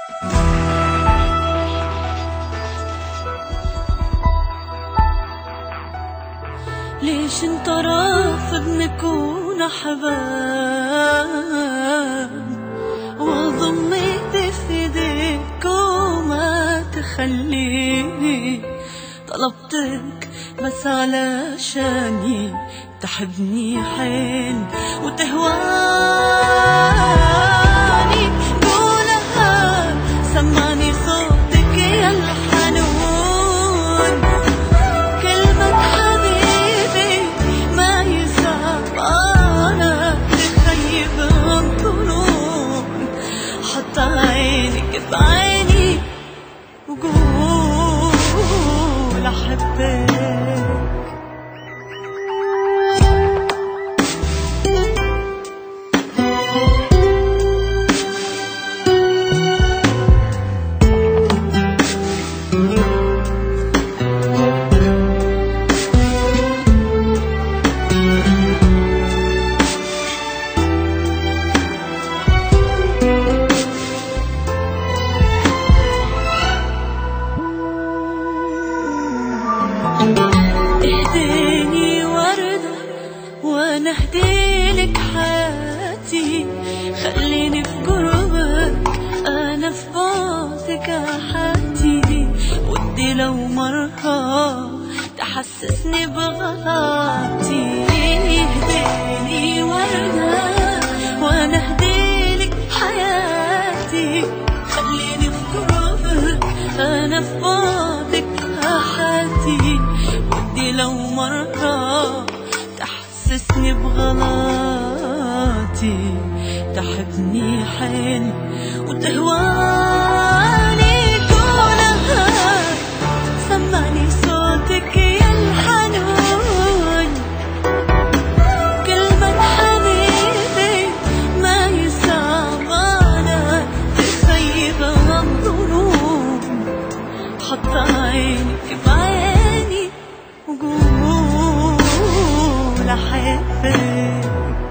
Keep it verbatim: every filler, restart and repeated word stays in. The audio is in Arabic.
ليش انت رافض نكون احباب واضم ايدي في ايديك وما تخليني؟ طلبتك بس علشاني تحبني حيل وتهواني. قولها سمعني صوتك يا الحنون، كلمة حبيبي ما يصعب على تخيب الظنون. حط عينك بعيني وقول أحبك. اهديني وردة وانا اهديلك حياتي، خليني في قربك انا في بعدك حياتي. ودي لو مرة تحسسني بغلطي. اهديني وردة وانا اهديلك حياتي، خليني في قربك انا في بعدك حياتي. ودي لو مرة تحسسني بغلطي، تحبني حيل وتهواني. قولها سمعني صوتك يا الحنون، كلمة حبيبي ما يصعب على تخيب الظنون. حط عينك بعيني وقول أحبك.